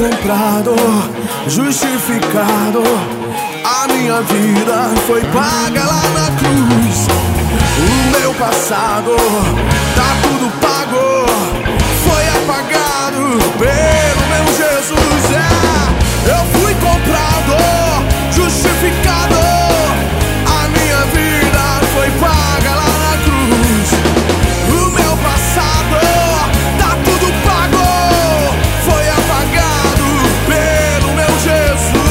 comprado, justificado. A minha vida foi paga lá na cruz. O meu passado tá tudo pago, foi apagado pelo meu Jesus. Eu fui comprado, justificado. A minha vida foi paga lá na cruz. O meu passado tá tudo pago, foi apagado pelo meu Jesus.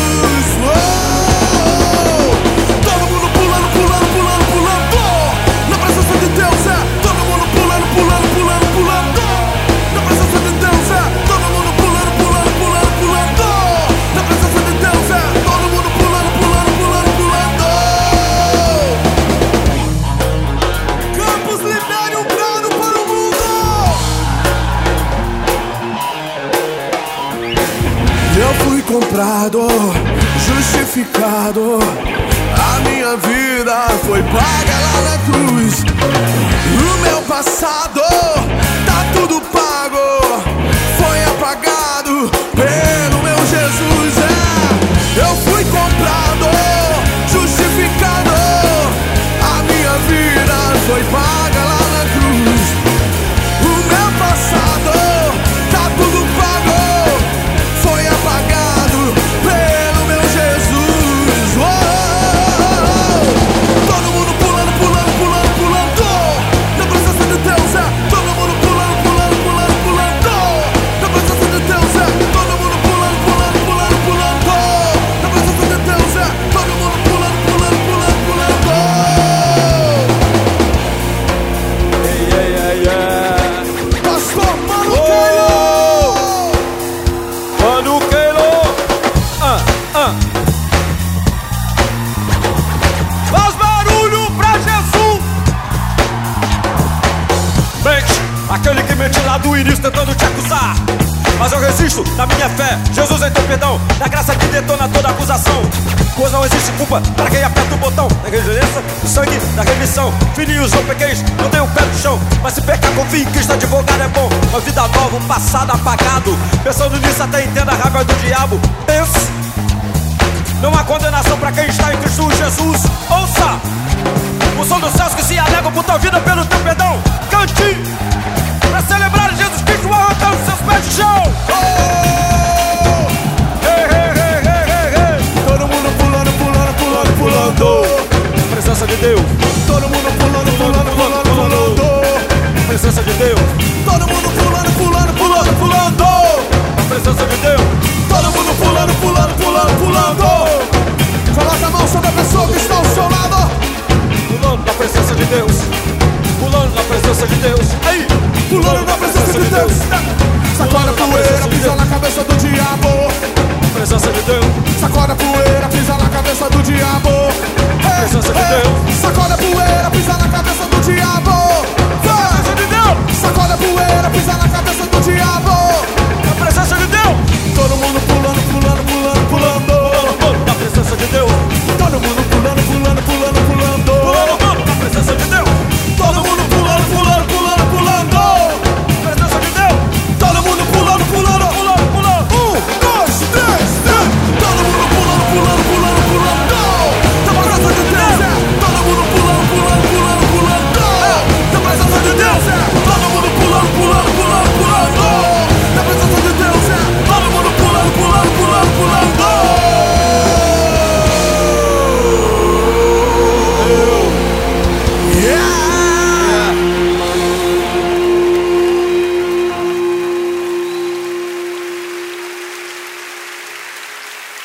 Todo mundo pulando, pulando, pulando, pulando na presença de Deus. Todo mundo pulando, pulando, pulando, pulando na presença de Deus. Todo mundo pulando, pulando, pulando, pulando na presença de Deus. Todo mundo pulando, pulando, pulando, pulando. Campos libere um brado para o mundo. Eu fui comprado, justificado. A minha vida foi paga lá na cruz. O meu passado tá tudo pago, foi apagado pelo meu Jesus. Eu fui comprado, justificado. A minha vida foi paga lá na cruz. O meu passado tá tudo pago, foi apagado pelo meu Jesus. Todo mundo pulando, pulando, pulando, pulando na presença de Deus. Todo mundo pulando, pulando, pulando, pulando na presença de Deus. Todo mundo pulando, pulando, pulando, pulando na presença de Deus. Todo mundo pulando, pulando, pulando, pulando. Pastor Mano Keilo! Mano Keilo! Faz barulho pra Jesus! Mente, aquele que mente lá do início tentando te acusar. Mas eu resisto na minha fé. Jesus é teu perdão, da graça que detona toda acusação. Pois não existe culpa para quem aperta o botão da reverência, o sangue da remissão. Filhinhos ou pequeis, não tem o pé no chão. Mas se pecar, confia em Cristo, advogado é bom. Uma vida nova, um passado apagado. Pensando nisso até entenda a raiva do diabo. Pense, não há condenação para quem está em Cristo Jesus. Ouça, o som dos céus que se alegam por tua vida, pelo teu perdão. Cante, para celebrar Jesus Cristo arrancando seus pés de chão. Todo mundo pulando, pulando, pulando, pulando Na presença de Deus. todo mundo pulando, pulando, pulando, pulando Na presença de Deus. todo mundo pulando, pulando, pulando, pulando Na presença de Deus. todo mundo pulando, pulando, pulando, pulando. Coloca a mão sobre a pessoa que está ao seu lado. Pulando na presença de Deus. Pulando na presença de Deus. Aí, Pulando na presença de Deus. Sacode a poeira, pisa na cabeça do diabo. na presença de Deus. Sacode a poeira, pisa na cabeça do diabo. Na presença de Deus. Sacode a poeira, pisa na cabeça do diabo.